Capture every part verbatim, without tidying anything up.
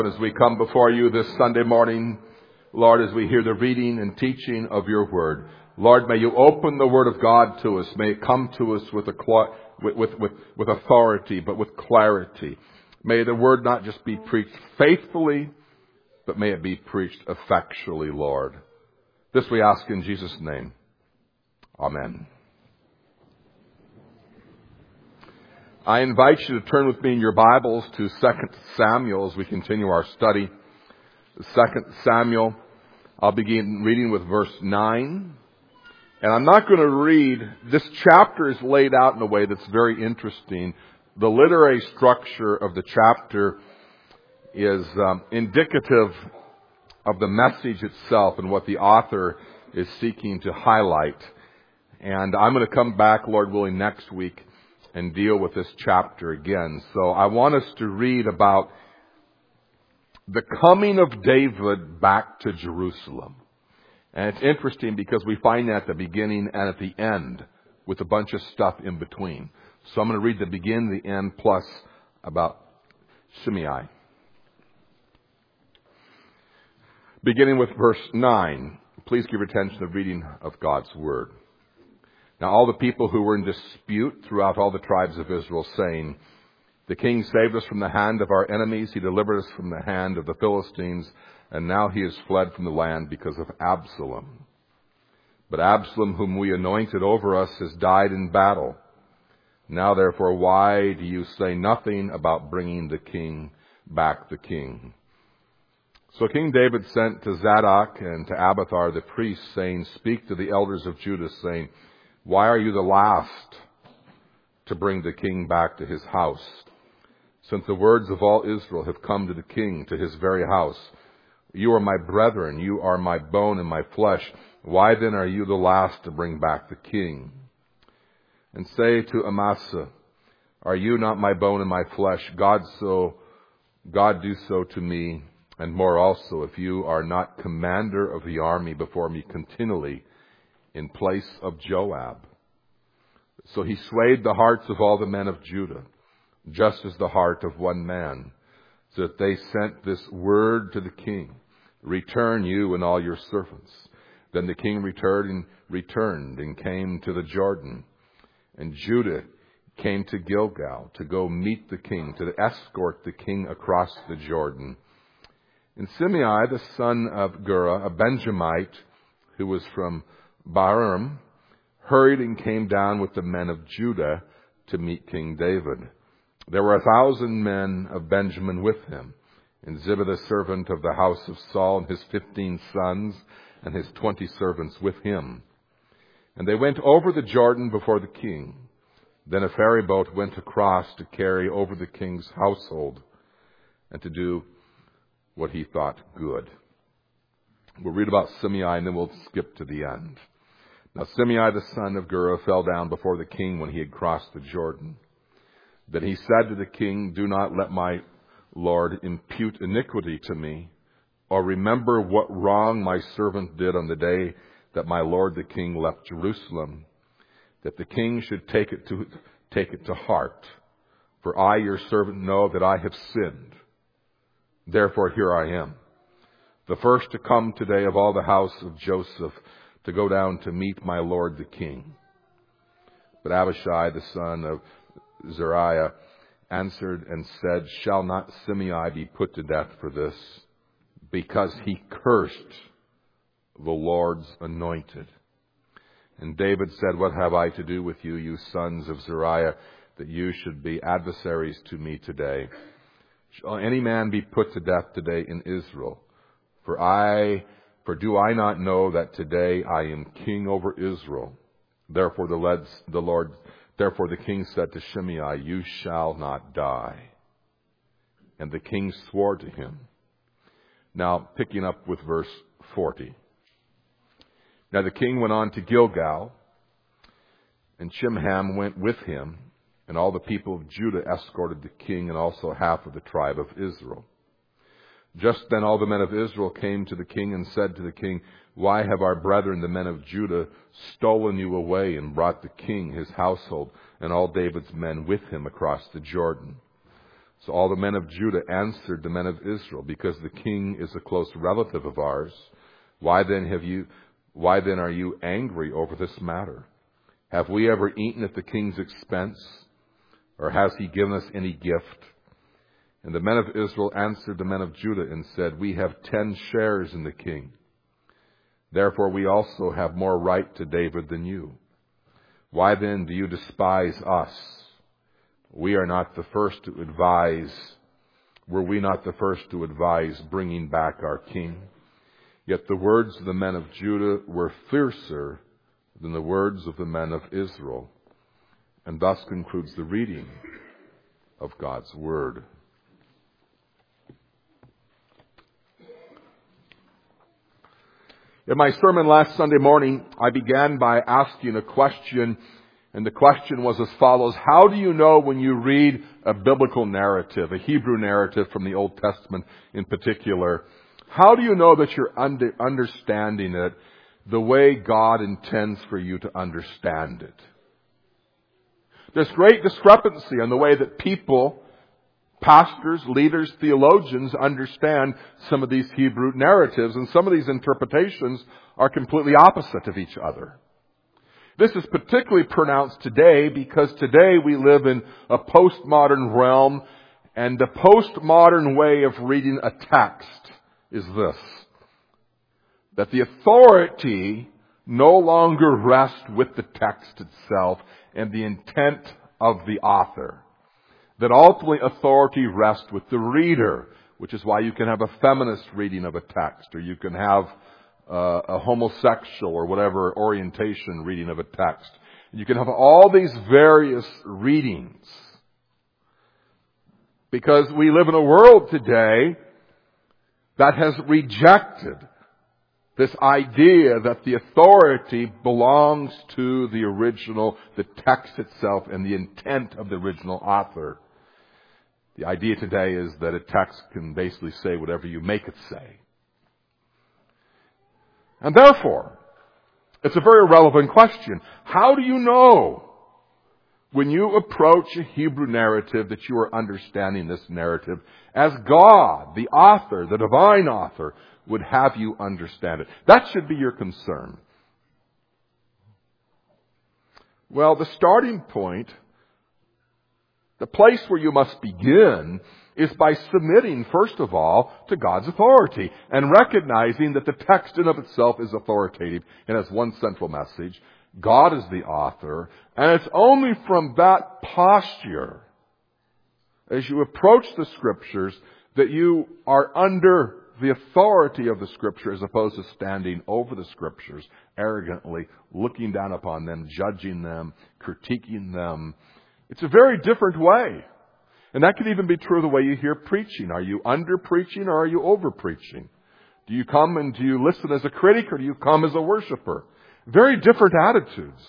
As we come before you this Sunday morning, Lord, as we hear the reading and teaching of your word, Lord, may you open the word of God to us. May it come to us with, a, with, with, with, with authority, but with clarity. May the word not just be preached faithfully, but may it be preached effectually, Lord. This we ask in Jesus' name. Amen. I invite you to turn with me in your Bibles to Second Samuel as we continue our study. Second Samuel, I'll begin reading with verse nine. And I'm not going to read, this chapter is laid out in a way that's very interesting. The literary structure of the chapter is um, indicative of the message itself and what the author is seeking to highlight. And I'm going to come back, Lord willing, next week and deal with this chapter again. So I want us to read about the coming of David back to Jerusalem. And it's interesting because we find that at the beginning and at the end with a bunch of stuff in between. So I'm going to read the beginning, the end, plus about Shimei. Beginning with verse nine. Please give your attention to the reading of God's Word. Now all the people who were in dispute throughout all the tribes of Israel, saying, the king saved us from the hand of our enemies. He delivered us from the hand of the Philistines. And now he has fled from the land because of Absalom. But Absalom, whom we anointed over us, has died in battle. Now therefore, why do you say nothing about bringing the king back the king? So King David sent to Zadok and to Abiathar the priests, saying, speak to the elders of Judah, saying, why are you the last to bring the king back to his house? Since the words of all Israel have come to the king, to his very house, you are my brethren, you are my bone and my flesh. Why then are you the last to bring back the king? And say to Amasa, are you not my bone and my flesh? God so, God do so to me, and more also, if you are not commander of the army before me continually, in place of Joab. So he swayed the hearts of all the men of Judah, just as the heart of one man, so that they sent this word to the king, return you and all your servants. Then the king returned and returned and came to the Jordan. And Judah came to Gilgal to go meet the king, to escort the king across the Jordan. And Shimei, the son of Gera, a Benjamite, who was from Bahurim, hurried and came down with the men of Judah to meet King David. There were a thousand men of Benjamin with him, and Ziba the servant of the house of Saul and his fifteen sons and his twenty servants with him. And they went over the Jordan before the king. Then a ferry boat went across to carry over the king's household and to do what he thought good. We'll read about Shimei and then we'll skip to the end. Now Shimei the son of Gera fell down before the king when he had crossed the Jordan. Then he said to the king, do not let my Lord impute iniquity to me, or remember what wrong my servant did on the day that my lord the king left Jerusalem, that the king should take it to take it to heart. For I, your servant, know that I have sinned. Therefore here I am, the first to come today of all the house of Joseph, to go down to meet my lord the king. But Abishai, the son of Zeruiah, answered and said, shall not Shimei be put to death for this, because he cursed the Lord's anointed? And David said, what have I to do with you, you sons of Zeruiah, that you should be adversaries to me today? Shall any man be put to death today in Israel? For I, for do I not know that today I am king over Israel? Therefore the Lord, the Lord, therefore the king said to Shimei, you shall not die. And the king swore to him. Now, picking up with verse forty. Now the king went on to Gilgal, and Shimham went with him, and all the people of Judah escorted the king, and also half of the tribe of Israel. Just then all the men of Israel came to the king and said to the king, why have our brethren, the men of Judah, stolen you away and brought the king, his household, and all David's men with him across the Jordan? So all the men of Judah answered the men of Israel, because the king is a close relative of ours. Why then have you, why then are you angry over this matter? Have we ever eaten at the king's expense? Or has he given us any gift? And the men of Israel answered the men of Judah and said, we have ten shares in the king. Therefore we also have more right to David than you. Why then do you despise us? We are not the first to advise. Were we not the first to advise bringing back our king? Yet the words of the men of Judah were fiercer than the words of the men of Israel. And thus concludes the reading of God's Word. In my sermon last Sunday morning, I began by asking a question, and the question was as follows. How do you know when you read a biblical narrative, a Hebrew narrative from the Old Testament in particular, how do you know that you're under, understanding it the way God intends for you to understand it? There's great discrepancy in the way that people, pastors, leaders, theologians understand some of these Hebrew narratives, and some of these interpretations are completely opposite of each other. This is particularly pronounced today because today we live in a postmodern realm, and the postmodern way of reading a text is this: that the authority no longer rests with the text itself and the intent of the author. That ultimately authority rests with the reader, which is why you can have a feminist reading of a text, or you can have uh, a homosexual or whatever orientation reading of a text. You can have all these various readings. Because we live in a world today that has rejected this idea that the authority belongs to the original, the text itself, and the intent of the original author. The idea today is that a text can basically say whatever you make it say. And therefore, it's a very relevant question. How do you know when you approach a Hebrew narrative that you are understanding this narrative as God, the author, the divine author, would have you understand it? That should be your concern. Well, the starting point, the place where you must begin, is by submitting, first of all, to God's authority and recognizing that the text in of itself is authoritative and has one central message. God is the author, and it's only from that posture, as you approach the Scriptures, that you are under the authority of the Scripture as opposed to standing over the Scriptures arrogantly, looking down upon them, judging them, critiquing them. It's a very different way. And that could even be true of the way you hear preaching. Are you under preaching or are you over preaching? Do you come and do you listen as a critic or do you come as a worshiper? Very different attitudes.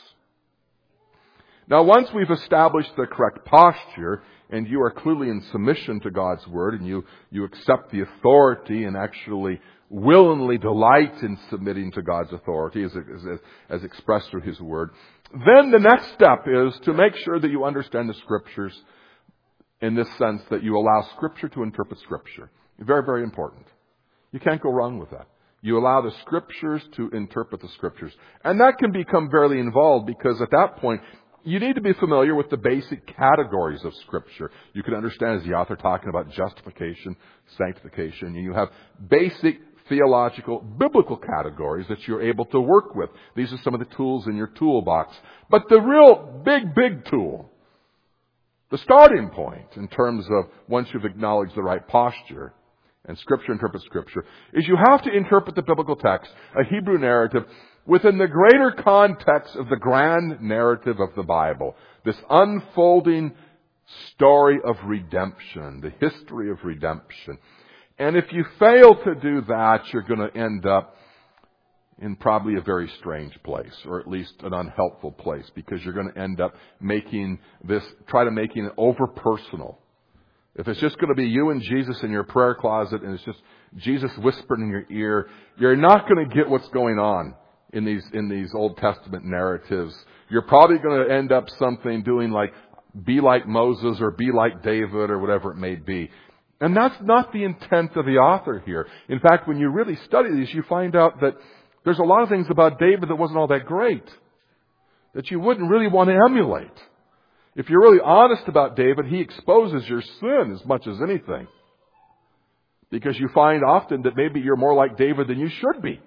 Now, once we've established the correct posture and you are clearly in submission to God's Word and you, you accept the authority and actually willingly delight in submitting to God's authority as, as, as expressed through His Word, then the next step is to make sure that you understand the Scriptures in this sense that you allow Scripture to interpret Scripture. Very, very important. You can't go wrong with that. You allow the Scriptures to interpret the Scriptures. And that can become very involved because at that point, you need to be familiar with the basic categories of Scripture. You can understand, as the author talking about justification, sanctification, and you have basic theological, biblical categories that you're able to work with. These are some of the tools in your toolbox. But the real big, big tool, the starting point in terms of once you've acknowledged the right posture, and Scripture interprets Scripture, is you have to interpret the biblical text, a Hebrew narrative, within the greater context of the grand narrative of the Bible. This unfolding story of redemption, the history of redemption. And if you fail to do that, you're going to end up in probably a very strange place, or at least an unhelpful place, because you're going to end up making this, try to making it over personal. If it's just going to be you and Jesus in your prayer closet and it's just Jesus whispering in your ear, you're not going to get what's going on in these in these Old Testament narratives. You're probably going to end up something doing like be like Moses or be like David or whatever it may be. And that's not the intent of the author here. In fact, when you really study these, you find out that there's a lot of things about David that wasn't all that great, that you wouldn't really want to emulate. If you're really honest about David, he exposes your sin as much as anything. Because you find often that maybe you're more like David than you should be.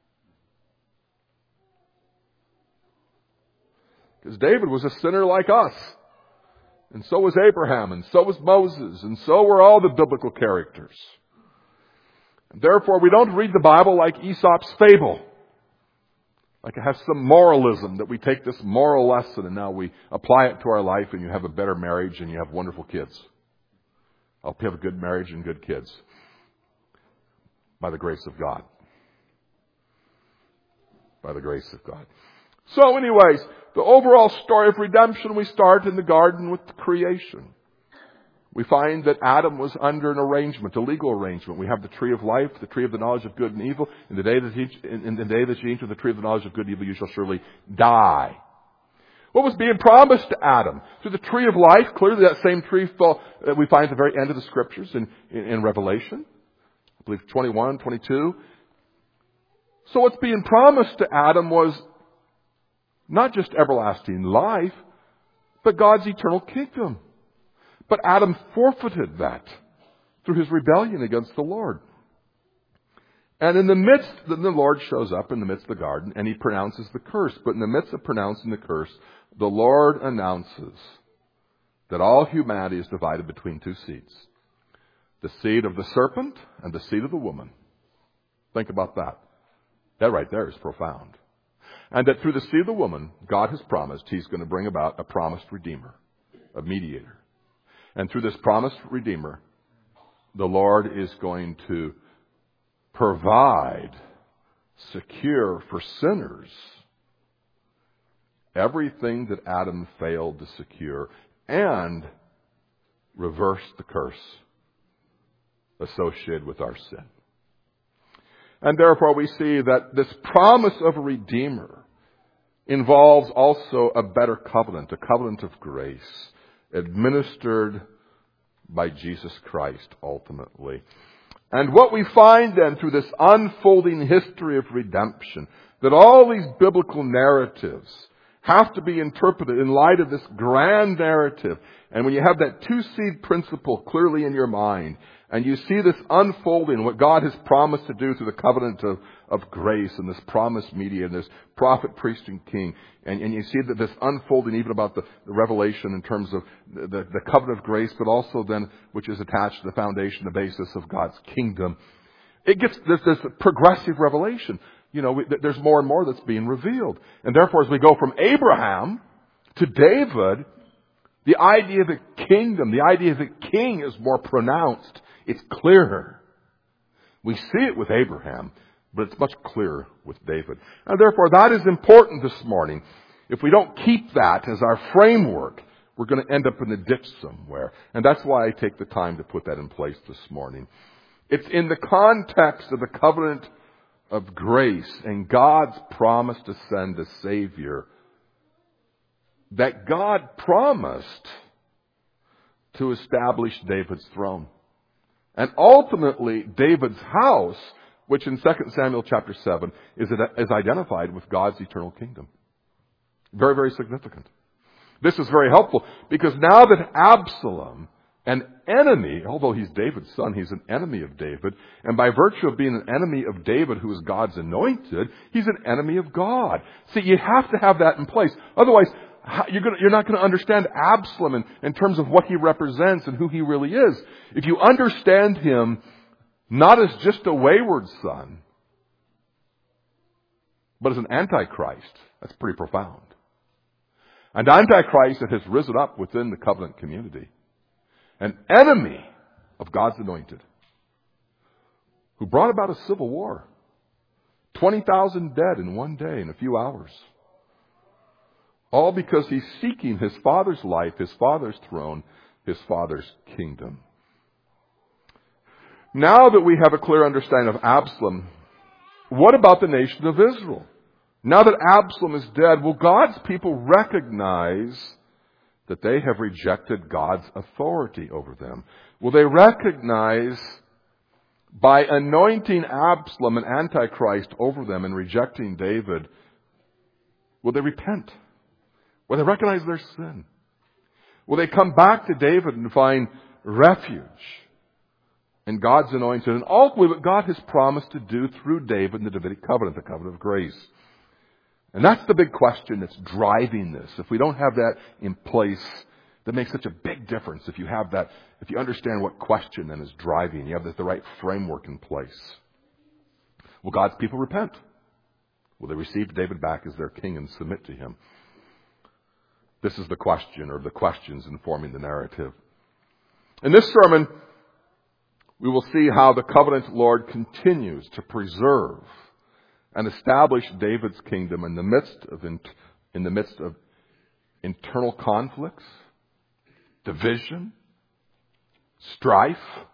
Because David was a sinner like us. And so was Abraham, and so was Moses, and so were all the biblical characters. And therefore, we don't read the Bible like Aesop's fable. Like it has some moralism, that we take this moral lesson and now we apply it to our life and you have a better marriage and you have wonderful kids. I'll have a good marriage and good kids. By the grace of God. By the grace of God. So anyways, the overall story of redemption, we start in the garden with creation. We find that Adam was under an arrangement, a legal arrangement. We have the tree of life, the tree of the knowledge of good and evil. In the day that you, in the day that you eat of the tree of the knowledge of good and evil, you shall surely die. What was being promised to Adam? Through the tree of life, clearly that same tree fell, that we find at the very end of the scriptures in, in, in Revelation. I believe twenty-one, twenty-two. So what's being promised to Adam was not just everlasting life, but God's eternal kingdom. But Adam forfeited that through his rebellion against the Lord. And in the midst, then the Lord shows up in the midst of the garden and he pronounces the curse. But in the midst of pronouncing the curse, the Lord announces that all humanity is divided between two seeds. The seed of the serpent and the seed of the woman. Think about that. That right there is profound. And that through the seed of the woman, God has promised he's going to bring about a promised redeemer, a mediator. And through this promised redeemer, the Lord is going to provide, secure for sinners everything that Adam failed to secure and reverse the curse associated with our sin. And therefore we see that this promise of a Redeemer involves also a better covenant, a covenant of grace, administered by Jesus Christ ultimately. And what we find then through this unfolding history of redemption, that all these biblical narratives have to be interpreted in light of this grand narrative. And when you have that two-seed principle clearly in your mind, and you see this unfolding, what God has promised to do through the covenant of, of grace and this promised mediator, this prophet, priest, and king. And, and you see that this unfolding even about the, the revelation in terms of the, the covenant of grace, but also then which is attached to the foundation, the basis of God's kingdom. It gets this, this progressive revelation. You know, we, there's more and more that's being revealed. And therefore, as we go from Abraham to David, the idea of the kingdom, the idea of the king is more pronounced. It's clearer. We see it with Abraham, but it's much clearer with David. And therefore, that is important this morning. If we don't keep that as our framework, we're going to end up in a ditch somewhere. And that's why I take the time to put that in place this morning. It's in the context of the covenant of grace and God's promise to send a Savior that God promised to establish David's throne. And ultimately, David's house, which in Second Samuel chapter seven is, is identified with God's eternal kingdom. Very, very significant. This is very helpful because now that Absalom, an enemy, although he's David's son, he's an enemy of David. And by virtue of being an enemy of David, who is God's anointed, he's an enemy of God. See, you have to have that in place. Otherwise, You're, gonna, you're not going to understand Absalom in, in terms of what he represents and who he really is. If you understand him not as just a wayward son, but as an antichrist, that's pretty profound. An antichrist that has risen up within the covenant community. An enemy of God's anointed. Who brought about a civil war. twenty thousand dead in one day, in a few hours. All because he's seeking his father's life, his father's throne, his father's kingdom. Now that we have a clear understanding of Absalom, what about the nation of Israel? Now that Absalom is dead, will God's people recognize that they have rejected God's authority over them? Will they recognize, by anointing Absalom and Antichrist over them and rejecting David, will they repent? Will they recognize their sin? Will they come back to David and find refuge in God's anointed, and ultimately what God has promised to do through David in the Davidic covenant, the covenant of grace? And that's the big question that's driving this. If we don't have that in place, that makes such a big difference. If you have that, if you understand what question then is driving, you have the, the right framework in place. Will God's people repent? Will they receive David back as their king and submit to him? This is the question, or the questions informing the narrative. In this sermon, we will see how the covenant Lord continues to preserve and establish David's kingdom in the midst of in, in the midst of internal conflicts, division, strife.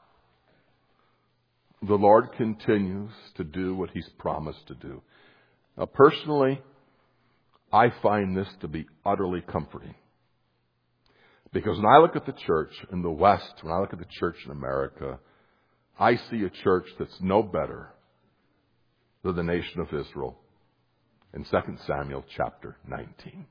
The Lord continues to do what He's promised to do. Now, personally, I find this to be utterly comforting. Because when I look at the church in the West, when I look at the church in America, I see a church that's no better than the nation of Israel in Second Samuel chapter nineteen.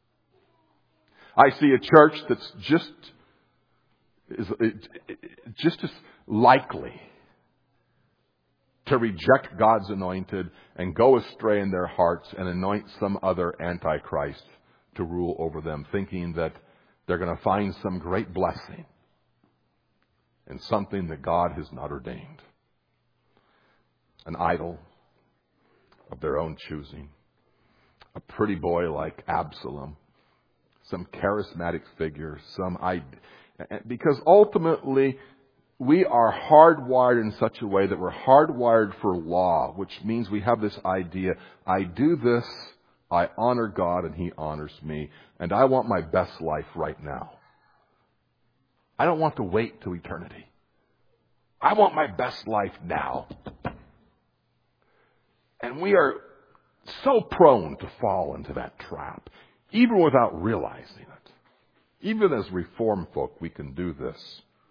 I see a church that's just, is, just as likely to reject God's anointed and go astray in their hearts and anoint some other antichrist to rule over them, thinking that they're going to find some great blessing in something that God has not ordained. An idol of their own choosing. A pretty boy like Absalom. Some charismatic figure. Some I, because ultimately we are hardwired in such a way that we're hardwired for law, which means we have this idea, I do this, I honor God and He honors me, and I want my best life right now. I don't want to wait till eternity. I want my best life now. And we are so prone to fall into that trap, even without realizing it. Even as Reformed folk, we can do this.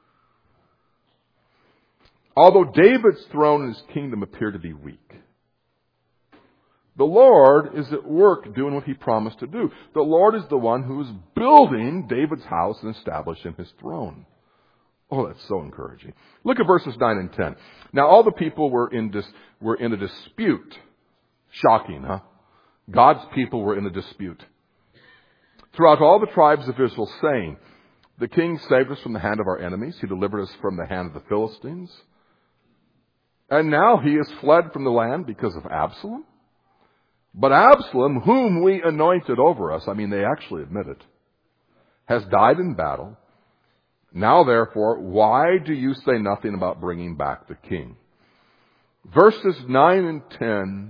Although David's throne and his kingdom appear to be weak, the Lord is at work doing what He promised to do. The Lord is the one who is building David's house and establishing His throne. Oh, that's so encouraging. Look at verses nine and ten. Now all the people were in dis- were in a dispute. Shocking, huh? God's people were in a dispute. Throughout all the tribes of Israel, saying, the king saved us from the hand of our enemies. He delivered us from the hand of the Philistines. And now he has fled from the land because of Absalom. But Absalom, whom we anointed over us, I mean, they actually admit it, has died in battle. Now, therefore, why do you say nothing about bringing back the king? Verses nine and ten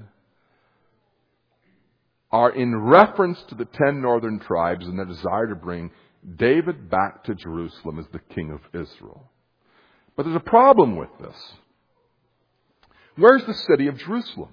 are in reference to the ten northern tribes and their desire to bring David back to Jerusalem as the king of Israel. But there's a problem with this. Where's the city of Jerusalem?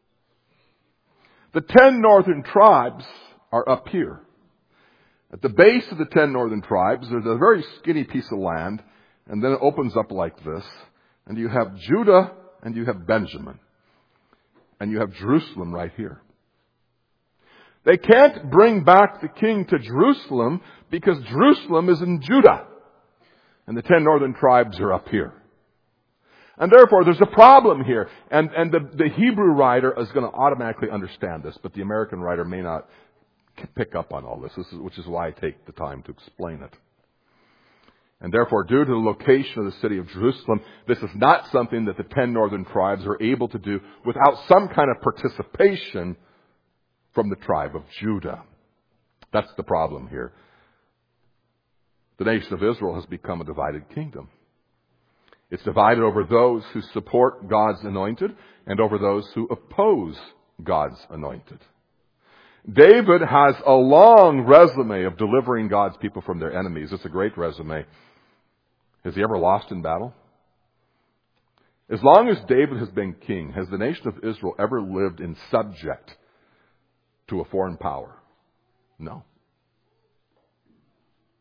The ten northern tribes are up here. At the base of the ten northern tribes, there's a very skinny piece of land, and then it opens up like this, and you have Judah and you have Benjamin, and you have Jerusalem right here. They can't bring back the king to Jerusalem because Jerusalem is in Judah, and the ten northern tribes are up here. And therefore, there's a problem here. And, and the, the Hebrew writer is going to automatically understand this, but the American writer may not pick up on all this, this is, which is why I take the time to explain it. And therefore, due to the location of the city of Jerusalem, this is not something that the ten northern tribes are able to do without some kind of participation from the tribe of Judah. That's the problem here. The nation of Israel has become a divided kingdom. It's divided over those who support God's anointed and over those who oppose God's anointed. David has a long resume of delivering God's people from their enemies. It's a great resume. Has he ever lost in battle? As long as David has been king, has the nation of Israel ever lived in subject to a foreign power? No.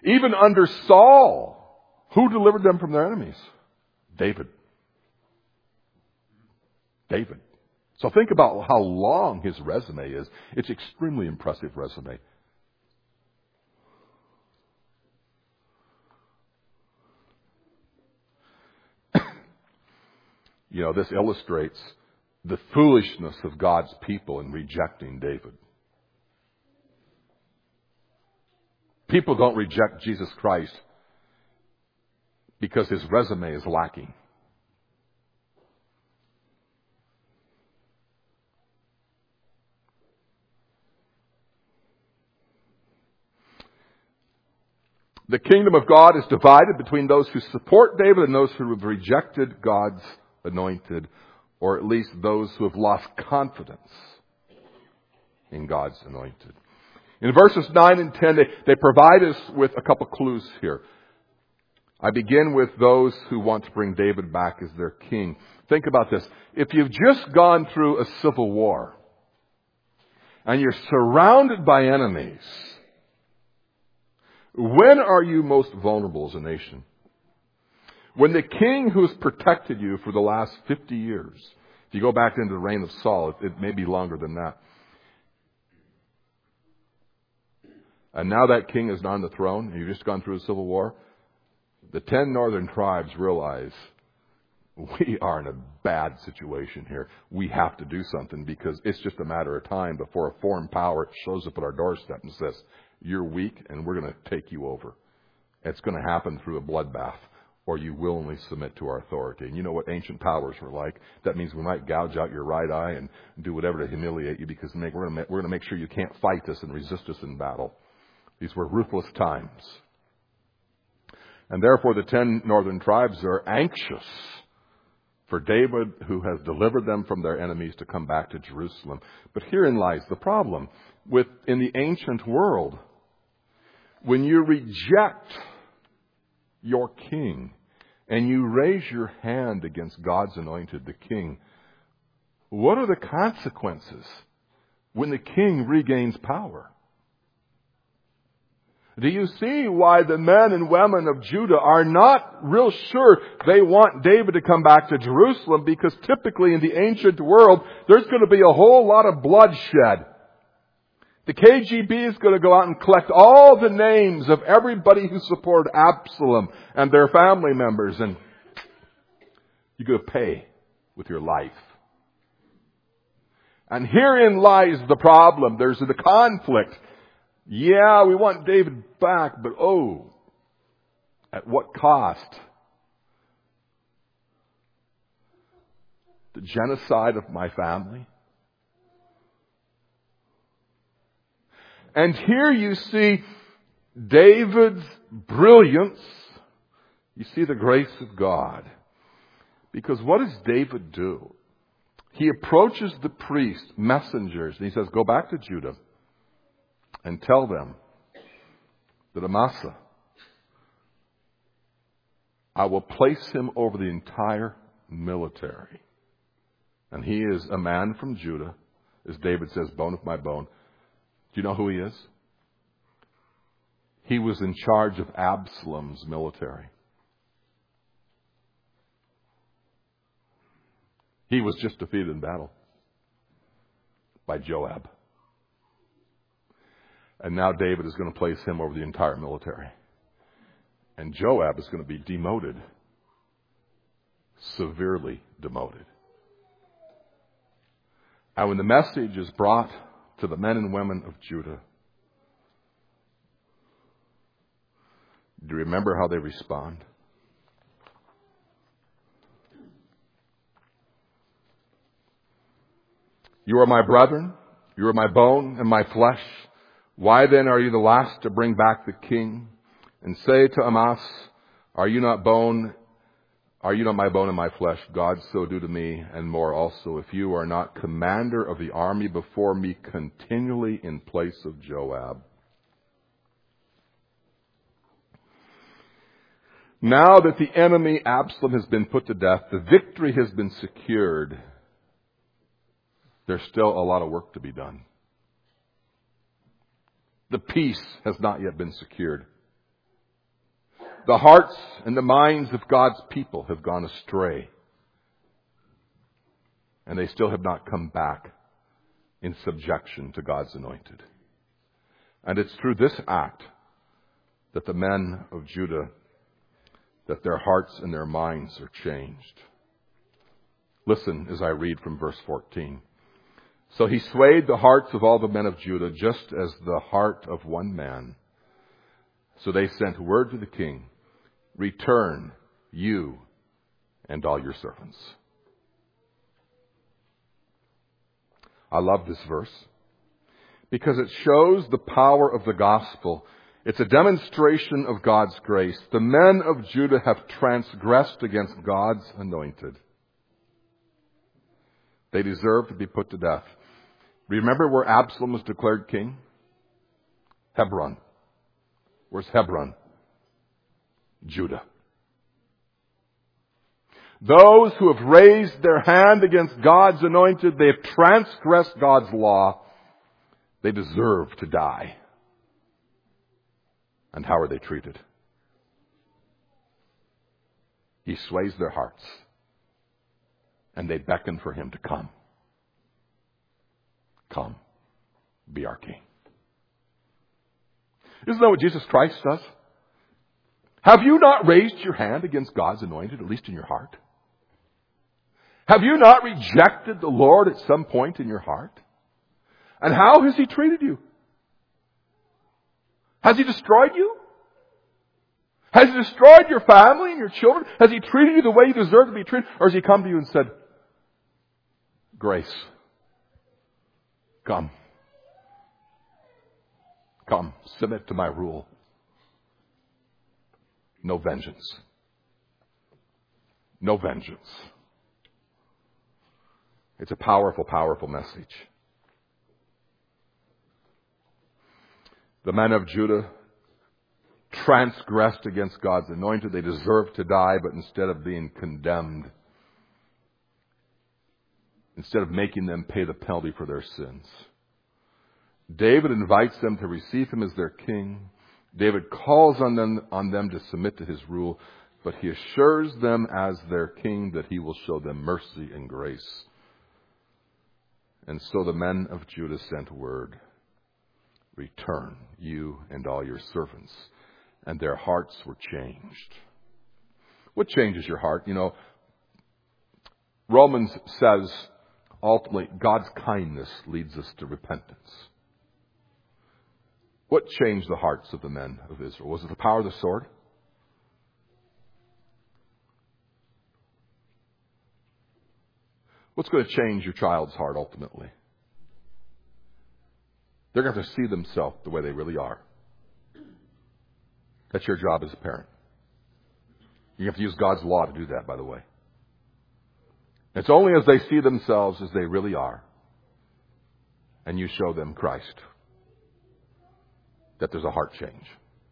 Even under Saul, who delivered them from their enemies? David. David. So think about how long his resume is. It's an extremely impressive resume. You know, this illustrates the foolishness of God's people in rejecting David. People don't reject Jesus Christ because his resume is lacking. The kingdom of God is divided between those who support David and those who have rejected God's anointed, or at least those who have lost confidence in God's anointed. In verses nine and ten, they, they provide us with a couple clues here. I begin with those who want to bring David back as their king. Think about this. If you've just gone through a civil war and you're surrounded by enemies, when are you most vulnerable as a nation? When the king who's protected you for the last fifty years, if you go back into the reign of Saul, it, it may be longer than that. And now that king is not on the throne, and you've just gone through a civil war, the ten northern tribes realize we are in a bad situation here. We have to do something because it's just a matter of time before a foreign power shows up at our doorstep and says, you're weak and we're going to take you over. It's going to happen through a bloodbath, or you willingly submit to our authority. And you know what ancient powers were like. That means we might gouge out your right eye and do whatever to humiliate you because we're going to, we're going to make sure you can't fight us and resist us in battle. These were ruthless times. And therefore the ten northern tribes are anxious for David, who has delivered them from their enemies, to come back to Jerusalem. But herein lies the problem. With, in the ancient world, when you reject your king and you raise your hand against God's anointed, the king, what are the consequences when the king regains power? Do you see why the men and women of Judah are not real sure they want David to come back to Jerusalem? Because typically in the ancient world, there's going to be a whole lot of bloodshed. The K G B is going to go out and collect all the names of everybody who supported Absalom and their family members, and you're going to pay with your life. And herein lies the problem. There's the conflict. Yeah, we want David back, but oh, at what cost? The genocide of my family? And here you see David's brilliance. You see the grace of God. Because what does David do? He approaches the priests, messengers, and he says, go back to Judah and tell them that Amasa, I will place him over the entire military. And he is a man from Judah, as David says, bone of my bone. Do you know who he is? He was in charge of Absalom's military. He was just defeated in battle by Joab. And now David is going to place him over the entire military. And Joab is going to be demoted. Severely demoted. And when the message is brought to the men and women of Judah, do you remember how they respond? You are my brethren, you are my bone and my flesh. Why then are you the last to bring back the king? And say to Amas, are you not bone, are you not my bone and my flesh? God so do to me, and more also, if you are not commander of the army before me continually in place of Joab. Now that the enemy Absalom has been put to death, the victory has been secured. There's still a lot of work to be done. The peace has not yet been secured. The hearts and the minds of God's people have gone astray. And they still have not come back in subjection to God's anointed. And it's through this act that the men of Judah, that their hearts and their minds are changed. Listen as I read from verse fourteen. So he swayed the hearts of all the men of Judah, just as the heart of one man. So they sent word to the king, return, you and all your servants. I love this verse because it shows the power of the gospel. It's a demonstration of God's grace. The men of Judah have transgressed against God's anointed. They deserve to be put to death. Remember where Absalom was declared king? Hebron. Where's Hebron? Judah. Those who have raised their hand against God's anointed, they have transgressed God's law. They deserve to die. And how are they treated? He sways their hearts. And they beckon for him to come. Come, be our king. Isn't that what Jesus Christ does? Have you not raised your hand against God's anointed, at least in your heart? Have you not rejected the Lord at some point in your heart? And how has he treated you? Has he destroyed you? Has he destroyed your family and your children? Has he treated you the way you deserve to be treated? Or has he come to you and said, grace, come. Come, submit to my rule. No vengeance. No vengeance. It's a powerful, powerful message. The men of Judah transgressed against God's anointed. They deserved to die, but instead of being condemned, instead of making them pay the penalty for their sins, David invites them to receive him as their king. David calls on them, on them to submit to his rule, but he assures them as their king that he will show them mercy and grace. And so the men of Judah sent word, return, you and all your servants. And their hearts were changed. What changes your heart? You know, Romans says, ultimately, God's kindness leads us to repentance. What changed the hearts of the men of Israel? Was it the power of the sword? What's going to change your child's heart ultimately? They're going to have to see themselves the way they really are. That's your job as a parent. You have to use God's law to do that, by the way. It's only as they see themselves as they really are, and you show them Christ, that there's a heart change.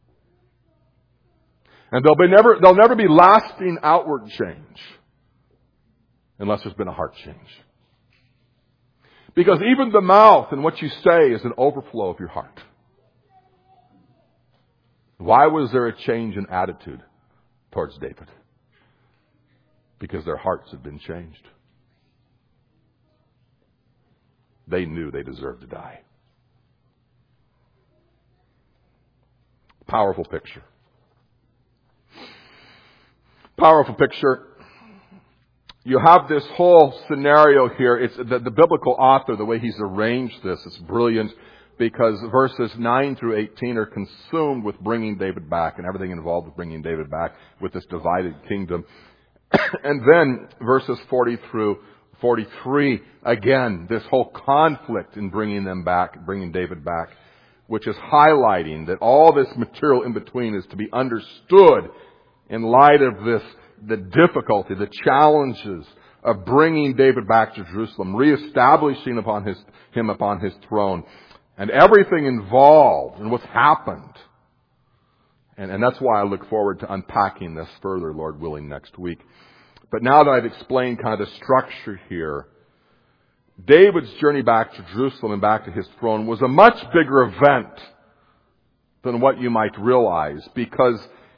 And there'll be never, there'll never be lasting outward change unless there's been a heart change. Because even the mouth and what you say is an overflow of your heart. Why was there a change in attitude towards David? Because their hearts had been changed. They knew they deserved to die. Powerful picture. Powerful picture. You have this whole scenario here. It's the, the biblical author, the way he's arranged this, it's brilliant, because verses nine through eighteen are consumed with bringing David back and everything involved with bringing David back with this divided kingdom. And then verses forty through forty-three, again, this whole conflict in bringing them back, bringing David back, which is highlighting that all this material in between is to be understood in light of this, the difficulty, the challenges of bringing David back to Jerusalem, reestablishing upon his, him upon his throne, and everything involved and what's happened. And, and that's why I look forward to unpacking this further, Lord willing, next week. But now that I've explained kind of the structure here, David's journey back to Jerusalem and back to his throne was a much bigger event than what you might realize, because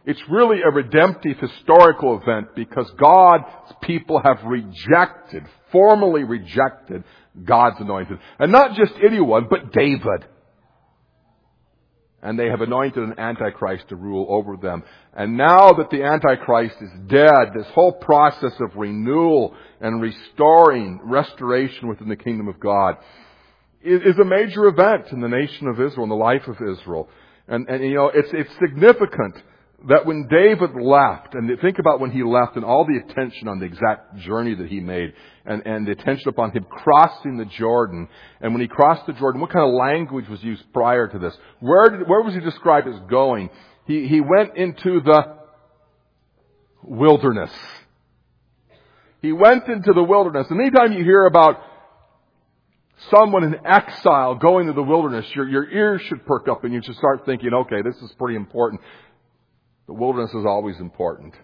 It's really a redemptive historical event because God's people have rejected, formally rejected God's anointed. And not just anyone, but David. And they have anointed an Antichrist to rule over them. And now that the Antichrist is dead, this whole process of renewal and restoring, restoration within the kingdom of God is, is a major event in the nation of Israel, in the life of Israel. And, and you know, it's, it's significant that when David left, and think about when he left and all the attention on the exact journey that he made, and, and the attention upon him crossing the Jordan, and when he crossed the Jordan, what kind of language was used prior to this? Where did, where was he described as going? He, he went into the wilderness. He went into the wilderness. And anytime you hear about someone in exile going to the wilderness, your, your ears should perk up and you should start thinking, okay, this is pretty important. The wilderness is always important.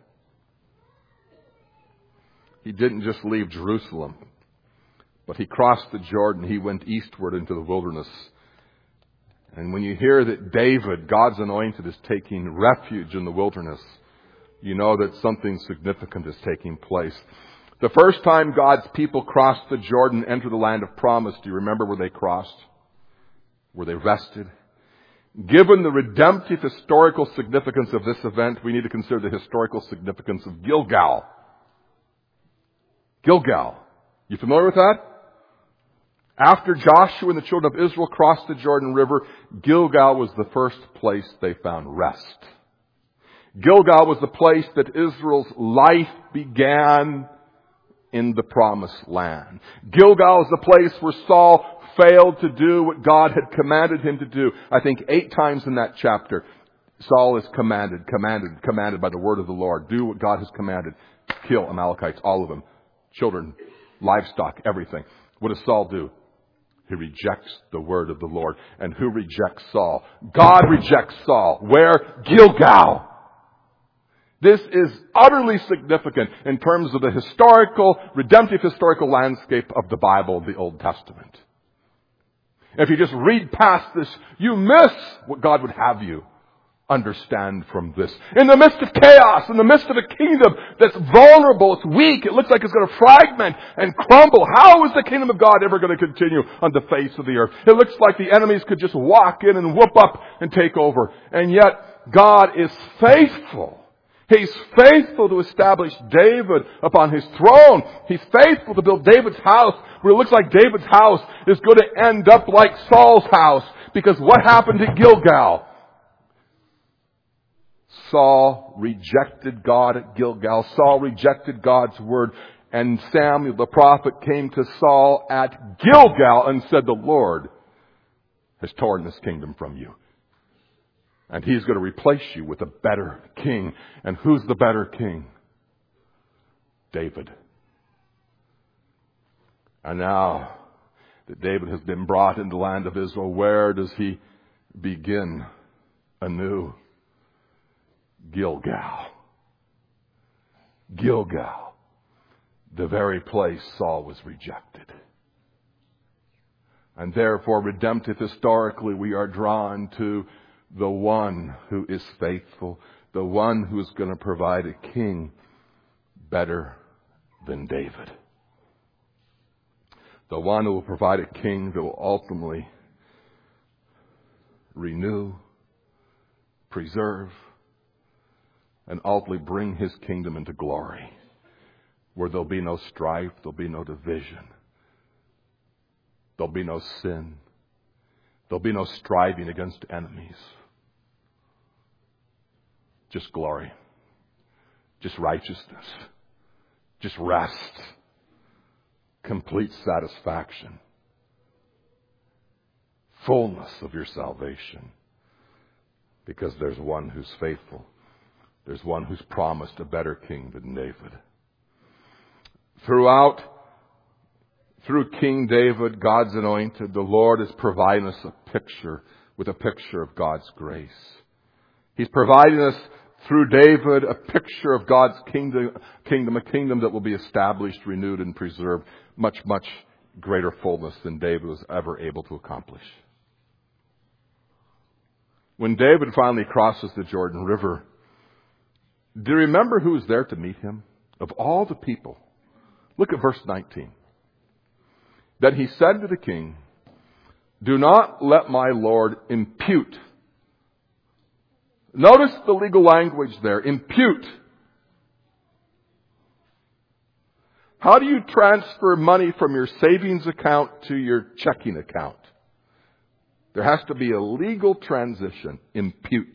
He didn't just leave Jerusalem, but he crossed the Jordan. He went eastward into the wilderness. And when you hear that David, God's anointed, is taking refuge in the wilderness, you know that something significant is taking place. The first time God's people crossed the Jordan, entered the land of promise, do you remember where they crossed? Were they rested? Given the redemptive historical significance of this event, we need to consider the historical significance of Gilgal. Gilgal. You familiar with that? After Joshua and the children of Israel crossed the Jordan River, Gilgal was the first place they found rest. Gilgal was the place that Israel's life began in the promised land. Gilgal is the place where Saul failed to do what God had commanded him to do. I think eight times in that chapter, Saul is commanded, commanded, commanded by the word of the Lord. Do what God has commanded. Kill Amalekites, all of them. Children, livestock, everything. What does Saul do? He rejects the word of the Lord. And who rejects Saul? God rejects Saul. Where? Gilgal. This is utterly significant in terms of the historical, redemptive historical landscape of the Bible, the Old Testament. If you just read past this, you miss what God would have you understand from this. In the midst of chaos, in the midst of a kingdom that's vulnerable, it's weak, it looks like it's going to fragment and crumble. How is the kingdom of God ever going to continue on the face of the earth? It looks like the enemies could just walk in and whoop up and take over. And yet, God is faithful. He's faithful to establish David upon his throne. He's faithful to build David's house, where it looks like David's house is going to end up like Saul's house. Because what happened at Gilgal? Saul rejected God at Gilgal. Saul rejected God's word. And Samuel the prophet came to Saul at Gilgal and said, the Lord has torn this kingdom from you. And He's going to replace you with a better king. And who's the better king? David. And now that David has been brought into the land of Israel, where does he begin anew? Gilgal. Gilgal. The very place Saul was rejected. And therefore, redemptive historically, we are drawn to the one who is faithful, the one who is going to provide a king better than David. The one who will provide a king that will ultimately renew, preserve, and ultimately bring His kingdom into glory, where there'll be no strife, there'll be no division, there'll be no sin, there'll be no striving against enemies. Just glory. Just righteousness. Just rest. Complete satisfaction. Fullness of your salvation. Because there's one who's faithful. There's one who's promised a better king than David. Throughout, through King David, God's anointed, the Lord is providing us a picture, with a picture of God's grace. He's providing us, through David, a picture of God's kingdom, kingdom, a kingdom that will be established, renewed, and preserved, much, much greater fullness than David was ever able to accomplish. When David finally crosses the Jordan River, Do you remember who was there to meet him? Of all the people. Look at verse nineteen. Then he said to the king, do not let my lord impute. Notice the legal language there. Impute. How do you transfer money from your savings account to your checking account? There has to be a legal transition. Impute.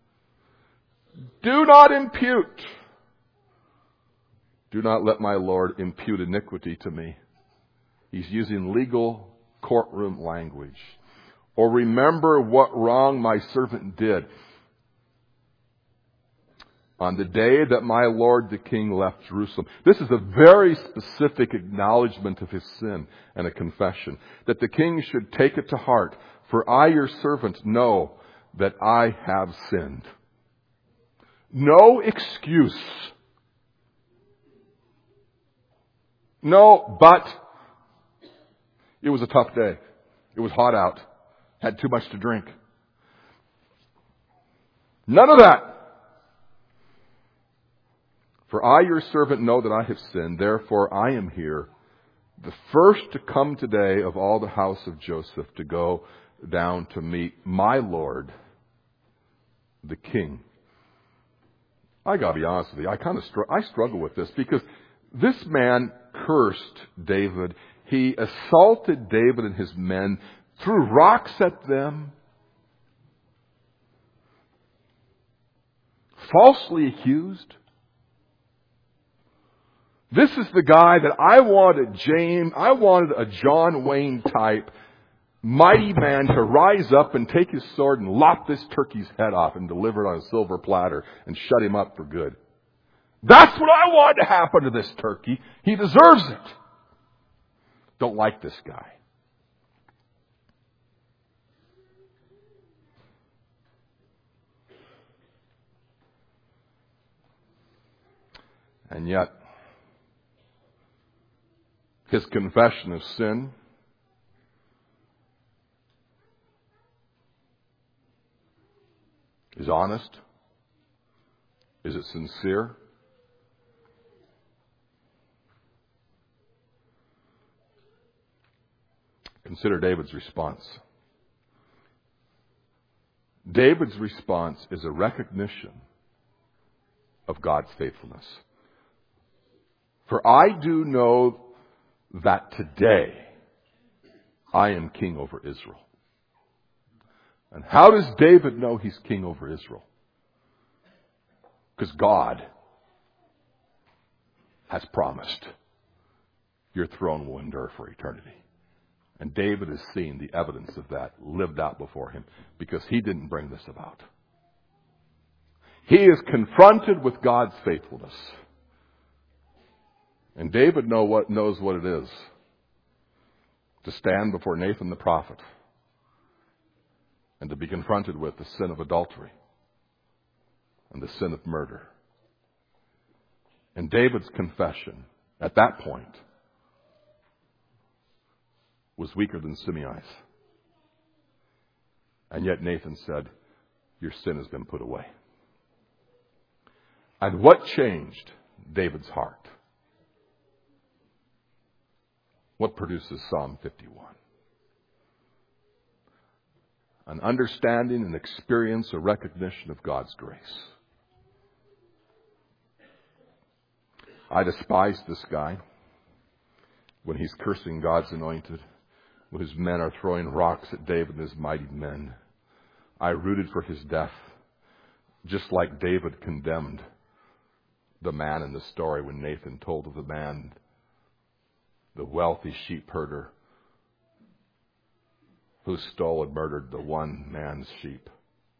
Do not impute. Do not let my Lord impute iniquity to me. He's using legal courtroom language. Or remember what wrong my servant did. On the day that my Lord the King left Jerusalem. This is a very specific acknowledgement of his sin and a confession. That the king should take it to heart. For I, your servant, know that I have sinned. No excuse. No, but it was a tough day. It was hot out. Had too much to drink. None of that. For I, your servant, know that I have sinned. Therefore I am here, the first to come today of all the house of Joseph, to go down to meet my Lord, the King. I gotta be honest with you, I kind of str- I struggle with this because this man cursed David. He assaulted David and his men, threw rocks at them, falsely accused. This is the guy that I wanted James, I wanted a John Wayne type mighty man to rise up and take his sword and lop this turkey's head off and deliver it on a silver platter and shut him up for good. That's what I want to happen to this turkey. He deserves it. Don't like this guy. And yet, his confession of sin is honest. Is it sincere? Consider David's response. David's response is a recognition of God's faithfulness. For I do know that today I am king over Israel. And how does David know he's king over Israel? Because God has promised your throne will endure for eternity. And David has seen the evidence of that lived out before him because he didn't bring this about. He is confronted with God's faithfulness. And David know what, knows what it is to stand before Nathan the prophet and to be confronted with the sin of adultery and the sin of murder. And David's confession at that point was weaker than Shimei's. And yet Nathan said, your sin has been put away. And what changed David's heart? What produces Psalm fifty-one? An understanding and experience, a recognition of God's grace. I despise this guy when he's cursing God's anointed, when his men are throwing rocks at David and his mighty men. I rooted for his death, just like David condemned the man in the story when Nathan told of the man, the wealthy sheep herder who stole and murdered the one man's sheep.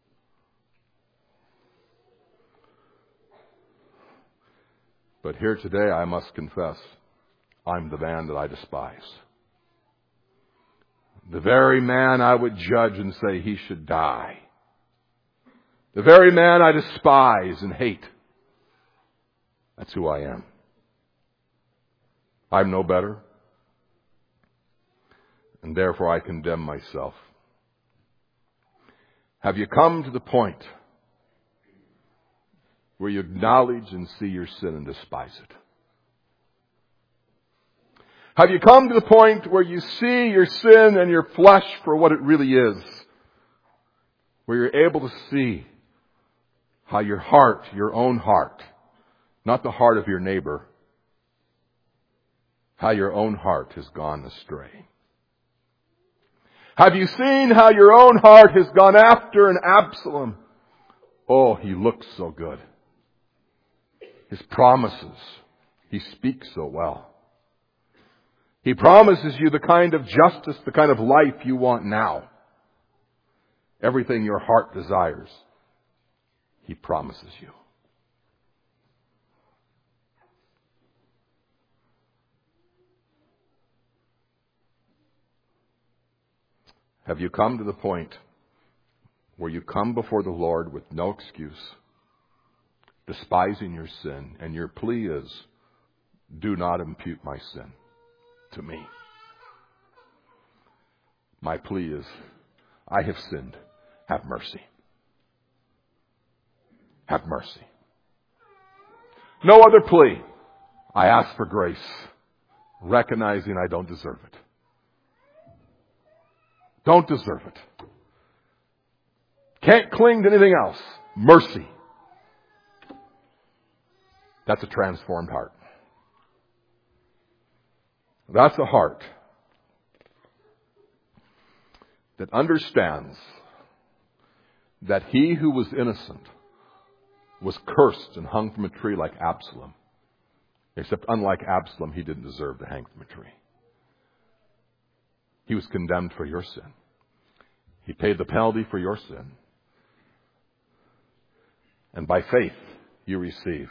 But here today I must confess, I'm the man that I despise. The very man I would judge and say he should die. The very man I despise and hate. That's who I am. I'm no better. And therefore I condemn myself. Have you come to the point where you acknowledge and see your sin and despise it? Have you come to the point where you see your sin and your flesh for what it really is? Where you're able to see how your heart, your own heart, not the heart of your neighbor, how your own heart has gone astray? Have you seen how your own heart has gone after an Absalom? Oh, he looks so good. His promises, he speaks so well. He promises you the kind of justice, the kind of life you want now. Everything your heart desires, he promises you. Have you come to the point where you come before the Lord with no excuse, despising your sin, and your plea is, do not impute my sin to me? My plea is, I have sinned. Have mercy. Have mercy. No other plea. I ask for grace, recognizing I don't deserve it. Don't deserve it. Can't cling to anything else. Mercy. That's a transformed heart. That's a heart that understands that he who was innocent was cursed and hung from a tree like Absalom. Except unlike Absalom, he didn't deserve to hang from a tree. He was condemned for your sin. He paid the penalty for your sin. And by faith, you receive.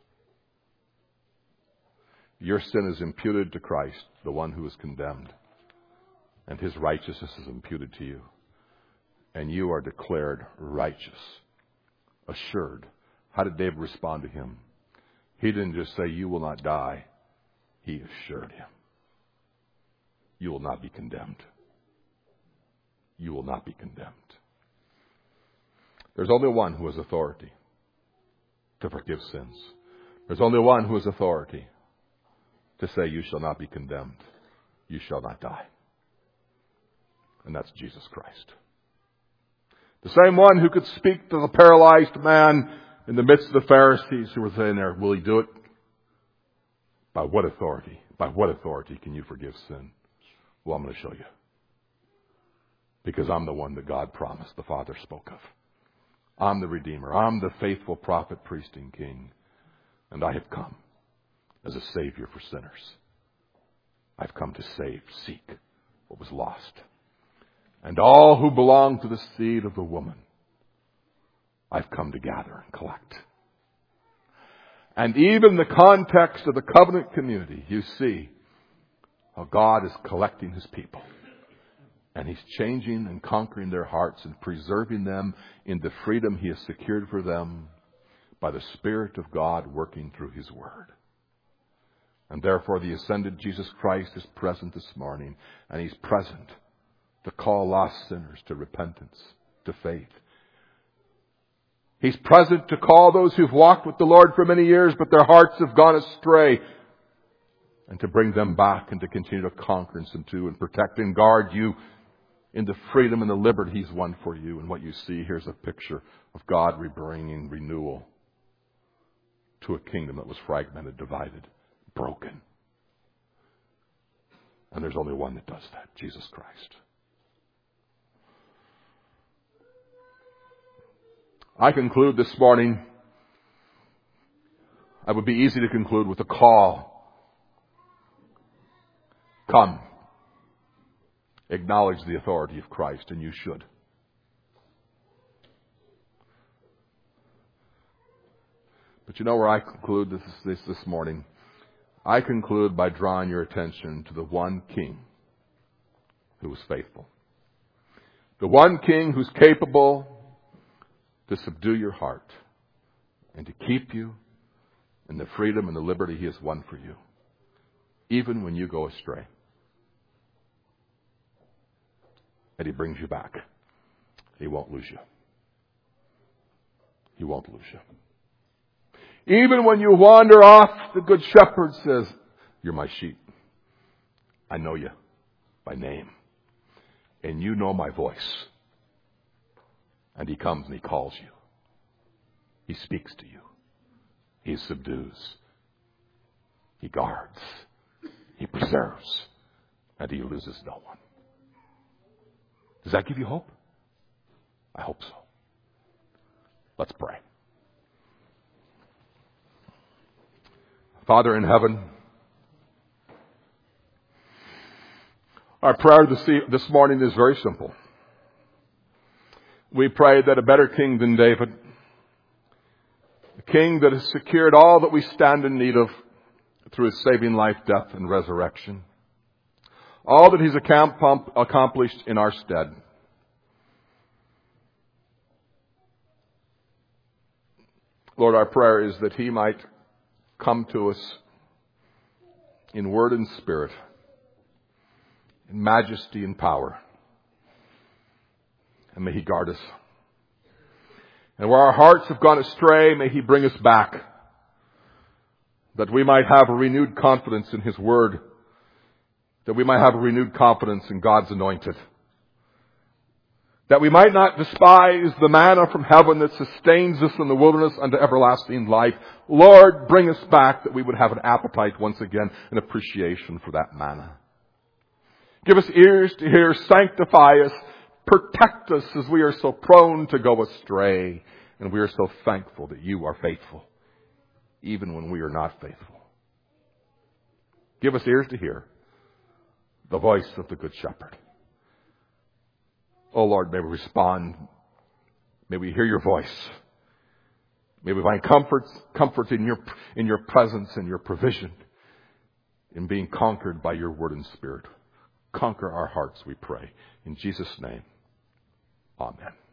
Your sin is imputed to Christ, the one who is condemned. And his righteousness is imputed to you. And you are declared righteous, assured. How did David respond to him? He didn't just say, you will not die. He assured him, you will not be condemned. You will not be condemned. There's only one who has authority to forgive sins. There's only one who has authority to say, you shall not be condemned. You shall not die. And that's Jesus Christ. The same one who could speak to the paralyzed man in the midst of the Pharisees who were saying there, will he do it? By what authority? By what authority can you forgive sin? Well, I'm going to show you. Because I'm the one that God promised, the Father spoke of. I'm the Redeemer. I'm the faithful prophet, priest, and king. And I have come as a Savior for sinners. I've come to save, seek what was lost. And all who belong to the seed of the woman, I've come to gather and collect. And even the context of the covenant community, you see how God is collecting his people. And he's changing and conquering their hearts and preserving them in the freedom he has secured for them by the Spirit of God working through his word. And therefore the ascended Jesus Christ is present this morning, and he's present to call lost sinners to repentance, to faith. He's present to call those who've walked with the Lord for many years, but their hearts have gone astray, and to bring them back and to continue to conquer and subdue and protect and guard you in the freedom and the liberty he's won for you. And what you see here is a picture of God bringing renewal to a kingdom that was fragmented, divided, broken. And there's only one that does that, Jesus Christ. I conclude this morning, I would be easy to conclude with a call. Come. Acknowledge the authority of Christ, and you should. But you know where I conclude this, this this morning? I conclude by drawing your attention to the one King who was faithful. The one King who's capable to subdue your heart and to keep you in the freedom and the liberty he has won for you, even when you go astray. And he brings you back. He won't lose you. He won't lose you. Even when you wander off, the Good Shepherd says, you're my sheep. I know you by name. And you know my voice. And he comes and he calls you. He speaks to you. He subdues. He guards. He preserves. And he loses no one. Does that give you hope? I hope so. Let's pray. Father in heaven, our prayer this, this morning is very simple. We pray that a better king than David, a king that has secured all that we stand in need of through his saving life, death, and resurrection, all that he's accomplished in our stead, Lord, our prayer is that he might come to us in word and spirit, in majesty and power. And may he guard us. And where our hearts have gone astray, may he bring us back, that we might have a renewed confidence in his word, that we might have a renewed confidence in God's anointed, that we might not despise the manna from heaven that sustains us in the wilderness unto everlasting life. Lord, bring us back that we would have an appetite once again, an appreciation for that manna. Give us ears to hear, sanctify us, protect us as we are so prone to go astray. And we are so thankful that you are faithful, even when we are not faithful. Give us ears to hear the voice of the Good Shepherd. Oh Lord, may we respond. May we hear your voice. May we find comfort, comfort in your, in your presence and your provision, in being conquered by your word and spirit. Conquer our hearts, we pray. In Jesus' name, amen.